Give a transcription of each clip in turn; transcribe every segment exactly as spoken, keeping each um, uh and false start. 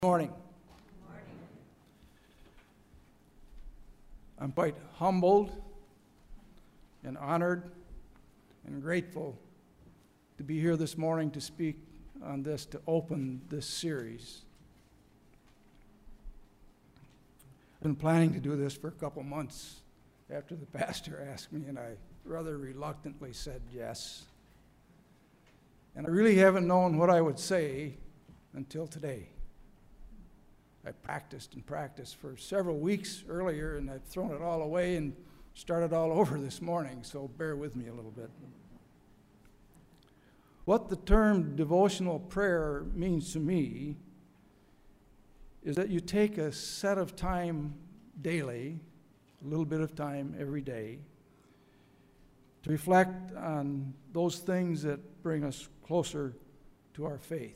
Morning. I'm quite humbled and honored and grateful to be here this morning to speak on this, to open this series. I've been planning to do this for a couple months after the pastor asked me, and I rather reluctantly said yes. And I really haven't known what I would say until today. I practiced and practiced for several weeks earlier, and I've thrown it all away and started all over this morning, so bear with me a little bit. What the term devotional prayer means to me is that you take a set of time daily, a little bit of time every day, to reflect on those things that bring us closer to our faith.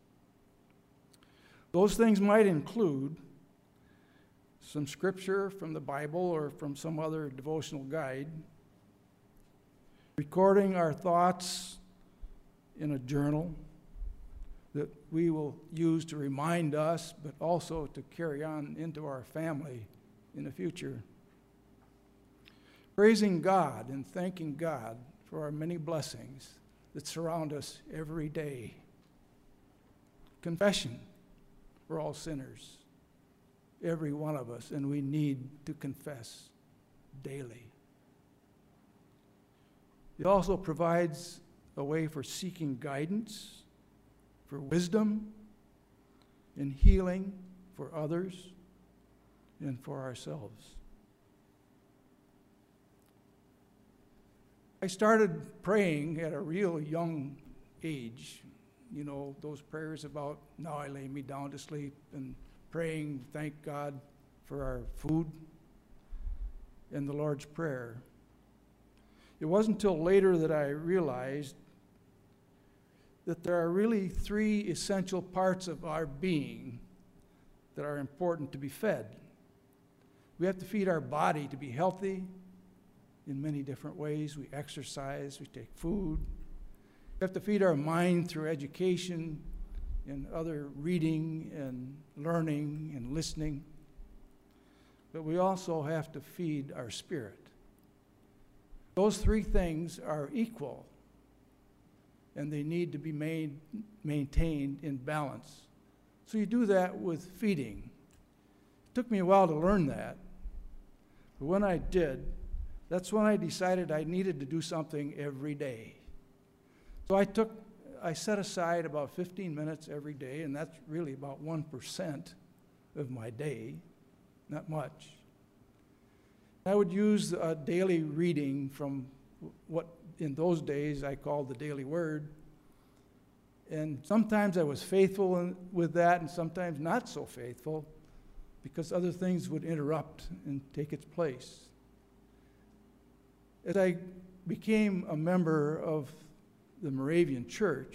Those things might include some scripture from the Bible or from some other devotional guide, recording our thoughts in a journal that we will use to remind us, but also to carry on into our family in the future. Praising God and thanking God for our many blessings that surround us every day. Confession. We're all sinners, every one of us, and we need to confess daily. It also provides a way for seeking guidance, for wisdom, and healing for others and for ourselves. I started praying at a real young age. You know, those prayers about, now I lay me down to sleep, and praying, thank God for our food, and the Lord's Prayer. It wasn't until later that I realized that there are really three essential parts of our being that are important to be fed. We have to feed our body to be healthy in many different ways. We exercise, we take food. We have to feed our mind through education and other reading and learning and listening. But we also have to feed our spirit. Those three things are equal, and they need to be made, maintained in balance. So you do that with feeding. It took me a while to learn that. But when I did, that's when I decided I needed to do something every day. So I took, I set aside about fifteen minutes every day, and that's really about one percent of my day, not much. I would use a daily reading from what in those days I called the Daily Word. And sometimes I was faithful in, with that, and sometimes not so faithful, because other things would interrupt and take its place. As I became a member of the Moravian Church,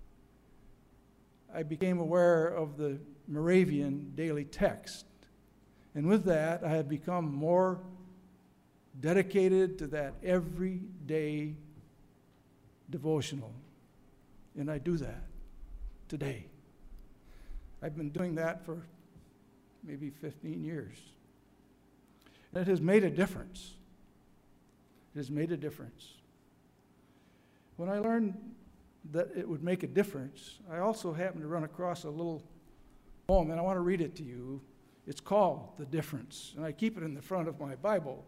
I became aware of the Moravian daily text. And with that, I have become more dedicated to that everyday devotional. And I do that today. I've been doing that for maybe fifteen years. And it has made a difference. It has made a difference. When I learned that it would make a difference, I also happened to run across a little poem, and I want to read it to you. It's called The Difference, and I keep it in the front of my Bible.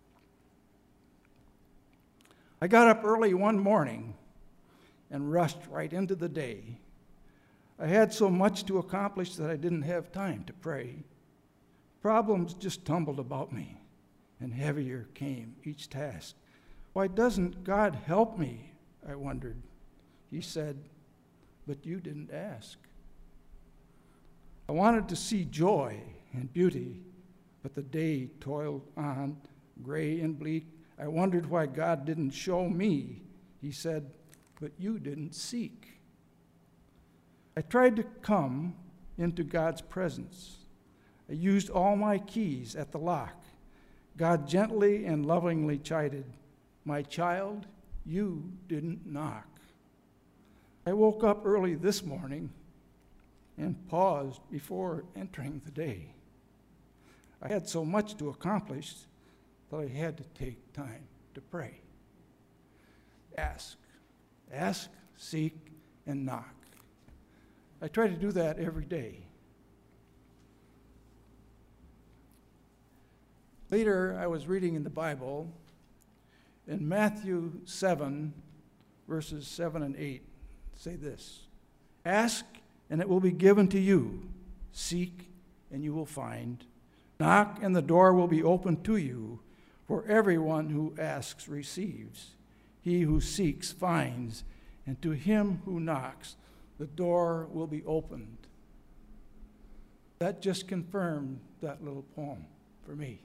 I got up early one morning and rushed right into the day. I had so much to accomplish that I didn't have time to pray. Problems just tumbled about me, and heavier came each task. Why doesn't God help me? I wondered. He said, but you didn't ask. I wanted to see joy and beauty, but the day toiled on, gray and bleak. I wondered why God didn't show me. He said, but you didn't seek. I tried to come into God's presence. I used all my keys at the lock. God gently and lovingly chided, my child, you didn't knock. I woke up early this morning and paused before entering the day. I had so much to accomplish that I had to take time to pray. Ask, ask, seek, and knock. I try to do that every day. Later, I was reading in the Bible, in Matthew seven, verses seven and eight, say this: Ask, and it will be given to you. Seek, and you will find. Knock, and the door will be opened to you. For everyone who asks receives. He who seeks finds, and to him who knocks, the door will be opened. That just confirmed that little poem for me.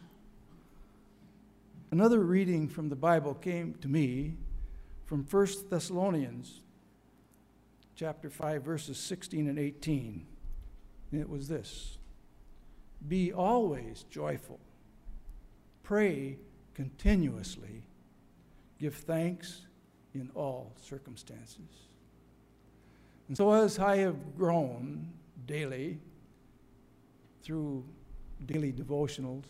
Another reading from the Bible came to me from First Thessalonians chapter five, verses sixteen and eighteen. And it was this: Be always joyful. Pray continuously. Give thanks in all circumstances. And so as I have grown daily through daily devotionals,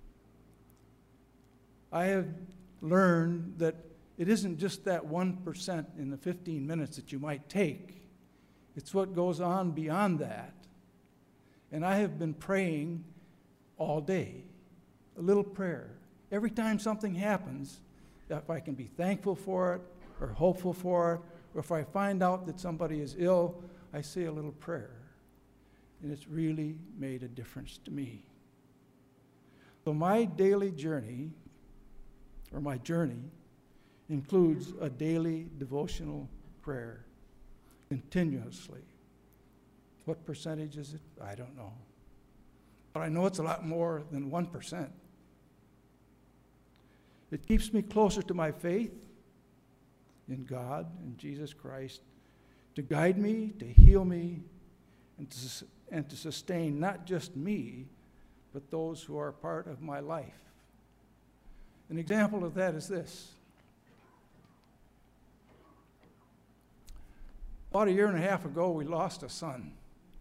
I have learned that it isn't just that one percent in the fifteen minutes that you might take. It's what goes on beyond that. And I have been praying all day, a little prayer. Every time something happens, if I can be thankful for it or hopeful for it, or if I find out that somebody is ill, I say a little prayer. And it's really made a difference to me. So my daily journey, or my journey, includes a daily devotional prayer continuously. What percentage is it? I don't know. But I know it's a lot more than one percent. It keeps me closer to my faith in God and Jesus Christ, to guide me, to heal me, and to, and to sustain not just me, but those who are part of my life. An example of that is this. About a year and a half ago, we lost a son.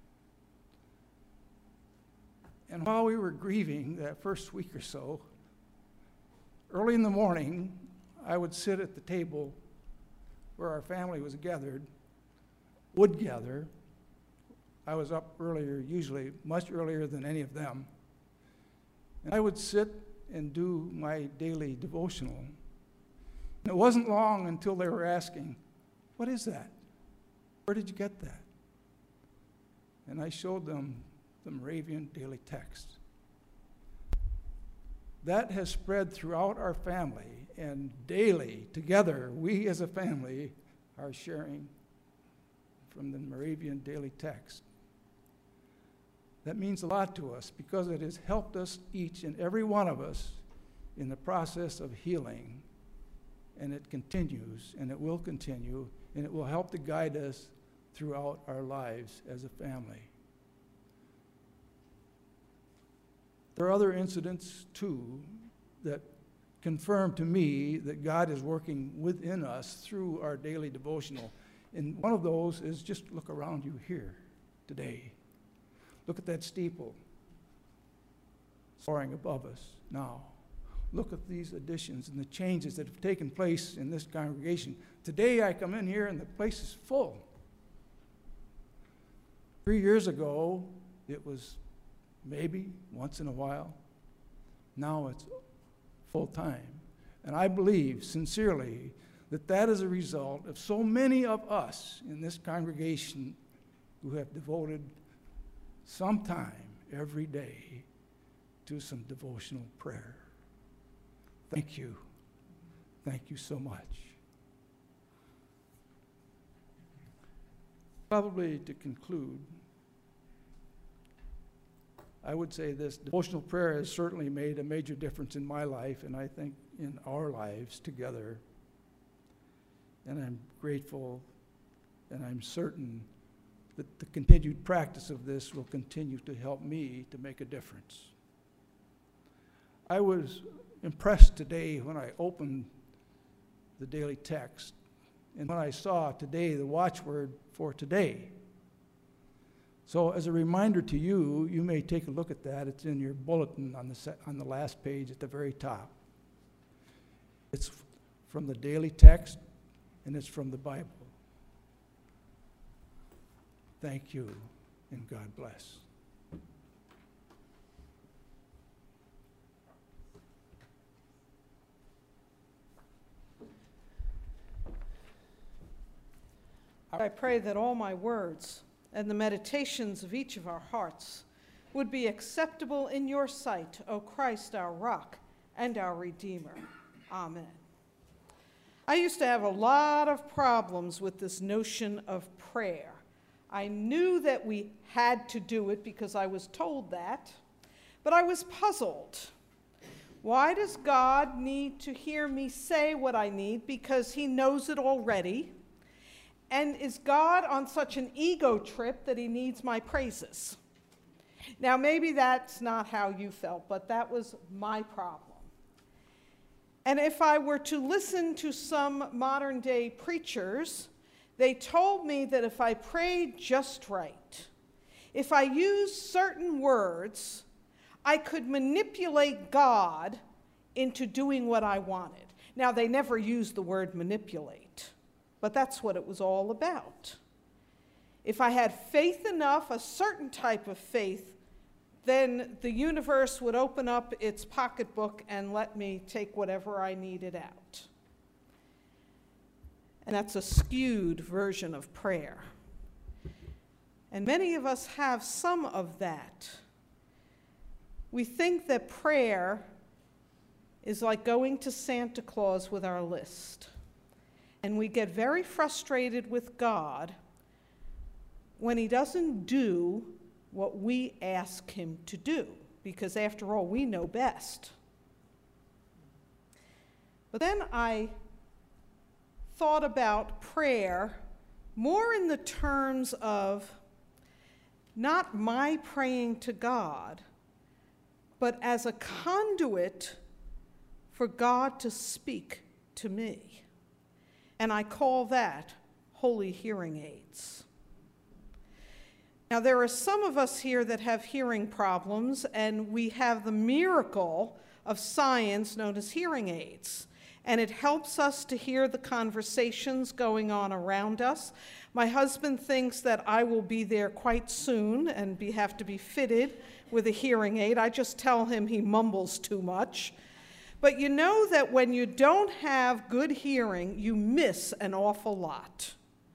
And while we were grieving that first week or so, early in the morning, I would sit at the table where our family was gathered, would gather. I was up earlier, usually much earlier than any of them. And I would sit and do my daily devotional. And it wasn't long until they were asking, "What is that? Where did you get that?" And I showed them the Moravian Daily Text. That has spread throughout our family, and daily, together, we as a family are sharing from the Moravian Daily Text. That means a lot to us because it has helped us, each and every one of us, in the process of healing. And it continues, and it will continue, and it will help to guide us throughout our lives as a family. There are other incidents, too, that confirm to me that God is working within us through our daily devotional. And one of those is just look around you here today. Look at that steeple soaring above us now. Look at these additions and the changes that have taken place in this congregation. Today I come in here and the place is full. Three years ago, it was maybe once in a while. Now it's full time. And I believe sincerely that that is a result of so many of us in this congregation who have devoted some time every day to some devotional prayer. Thank you. Thank you so much. Probably to conclude, I would say this: devotional prayer has certainly made a major difference in my life, and I think in our lives together. And I'm grateful, and I'm certain that the continued practice of this will continue to help me to make a difference. I was impressed today when I opened the daily text and when I saw today the watchword for today. So as a reminder to you, you may take a look at that. It's in your bulletin on the, se- on the last page at the very top. It's f- from the daily text, and it's from the Bible. Thank you, and God bless. I pray that all my words and the meditations of each of our hearts would be acceptable in your sight, O Christ, our rock and our Redeemer. Amen. I used to have a lot of problems with this notion of prayer. I knew that we had to do it because I was told that, but I was puzzled. Why does God need to hear me say what I need? Because he knows it already. And is God on such an ego trip that he needs my praises? Now, maybe that's not how you felt, but that was my problem. And if I were to listen to some modern day preachers, they told me that if I prayed just right, if I used certain words, I could manipulate God into doing what I wanted. Now, they never used the word manipulate, but that's what it was all about. If I had faith enough, a certain type of faith, then the universe would open up its pocketbook and let me take whatever I needed out. And that's a skewed version of prayer. And many of us have some of that. We think that prayer is like going to Santa Claus with our list. And we get very frustrated with God when he doesn't do what we ask him to do, because after all, we know best. But then I thought about prayer more in the terms of not my praying to God, but as a conduit for God to speak to me. And I call that holy hearing aids. Now, there are some of us here that have hearing problems, and we have the miracle of science known as hearing aids. And it helps us to hear the conversations going on around us. My husband thinks that I will be there quite soon and be, have to be fitted with a hearing aid. I just tell him he mumbles too much. But you know that when you don't have good hearing, you miss an awful lot.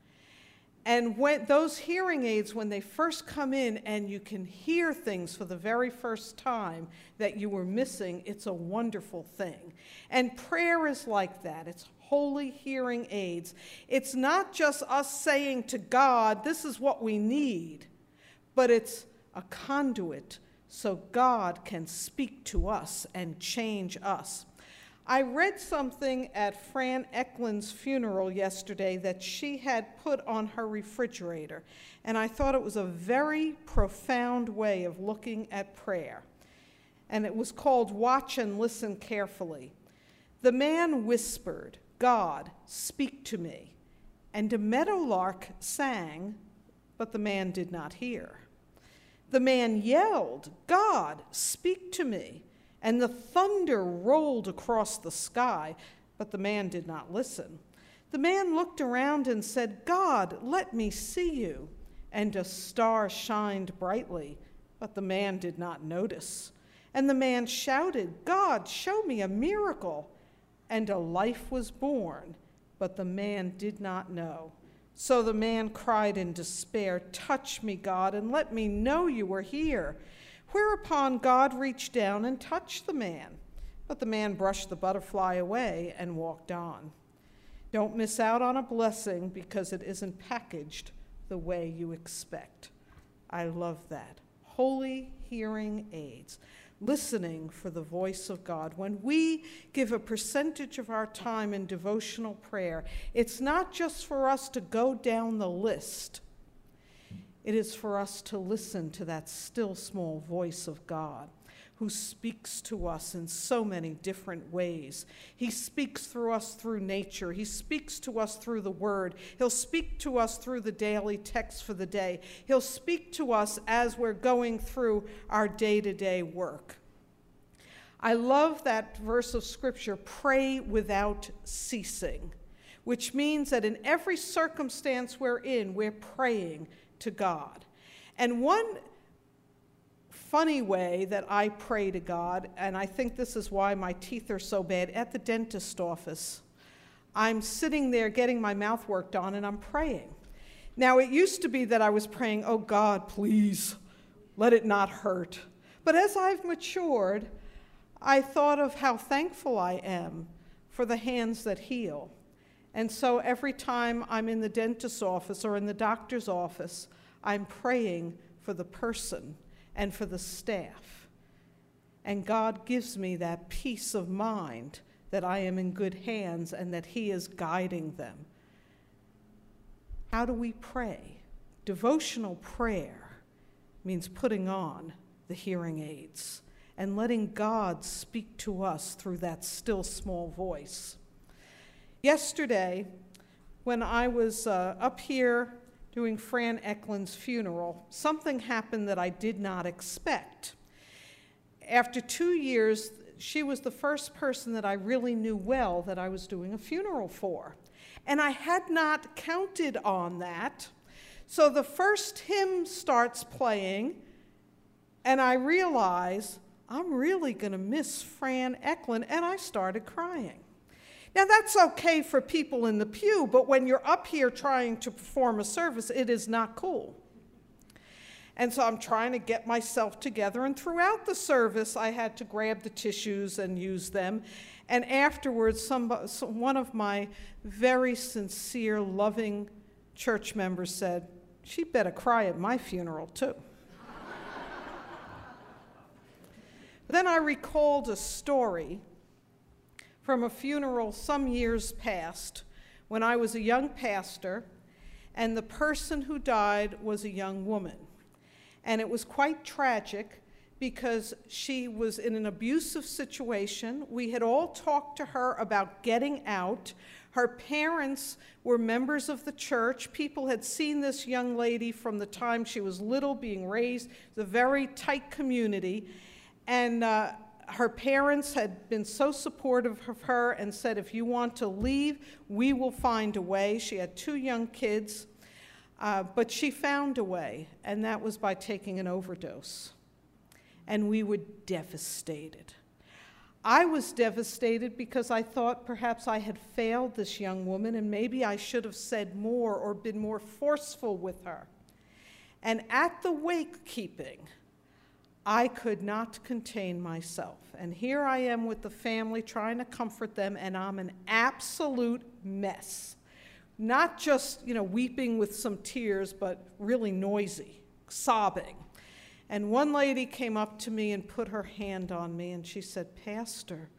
And when those hearing aids, when they first come in and you can hear things for the very first time that you were missing, it's a wonderful thing. And prayer is like that. It's holy hearing aids. It's not just us saying to God, this is what we need, but it's a conduit so God can speak to us and change us. I read something at Fran Eklund's funeral yesterday that she had put on her refrigerator, and I thought it was a very profound way of looking at prayer. And it was called Watch and Listen Carefully. The man whispered, God, speak to me. And a meadowlark sang, but the man did not hear. The man yelled, God, speak to me. And the thunder rolled across the sky, but the man did not listen. The man looked around and said, God, let me see you. And a star shined brightly, but the man did not notice. And the man shouted, God, show me a miracle. And a life was born, but the man did not know. So the man cried in despair, touch me, God, and let me know you are here. Whereupon God reached down and touched the man, but the man brushed the butterfly away and walked on. Don't miss out on a blessing because it isn't packaged the way you expect. I love that. Holy hearing aids, listening for the voice of God. When we give a percentage of our time in devotional prayer, it's not just for us to go down the list. It is for us to listen to that still small voice of God, who speaks to us in so many different ways. He speaks through us through nature. He speaks to us through the Word. He'll speak to us through the daily text for the day. He'll speak to us as we're going through our day-to-day work. I love that verse of Scripture, pray without ceasing, which means that in every circumstance we're in, we're praying to God. And one funny way that I pray to God, and I think this is why my teeth are so bad, at the dentist office, I'm sitting there getting my mouth worked on and I'm praying. Now, it used to be that I was praying, oh God, please, let it not hurt. But as I've matured, I thought of how thankful I am for the hands that heal. And so every time I'm in the dentist's office or in the doctor's office, I'm praying for the person and for the staff. And God gives me that peace of mind that I am in good hands and that He is guiding them. How do we pray? Devotional prayer means putting on the hearing aids and letting God speak to us through that still small voice. Yesterday, when I was uh, up here doing Fran Eklund's funeral, something happened that I did not expect. After two years, she was the first person that I really knew well that I was doing a funeral for. And I had not counted on that. So the first hymn starts playing, and I realize I'm really going to miss Fran Eklund, and I started crying. Now, that's okay for people in the pew, but when you're up here trying to perform a service, it is not cool. And so I'm trying to get myself together, and throughout the service, I had to grab the tissues and use them. And afterwards, some, one of my very sincere, loving church members said, "She better cry at my funeral, too." Then I recalled a story from a funeral some years past when I was a young pastor, and the person who died was a young woman. And it was quite tragic because she was in an abusive situation. We had all talked to her about getting out. Her parents were members of the church. People had seen this young lady from the time she was little being raised. It's a very tight community. And uh, her parents had been so supportive of her and said, if you want to leave, we will find a way. She had two young kids, uh, but she found a way, and that was by taking an overdose. And we were devastated. I was devastated because I thought perhaps I had failed this young woman, and maybe I should have said more or been more forceful with her. And at the wake keeping, I could not contain myself. And here I am with the family trying to comfort them, and I'm an absolute mess. Not just, you know, weeping with some tears, but really noisy, sobbing. And one lady came up to me and put her hand on me, and she said, "Pastor,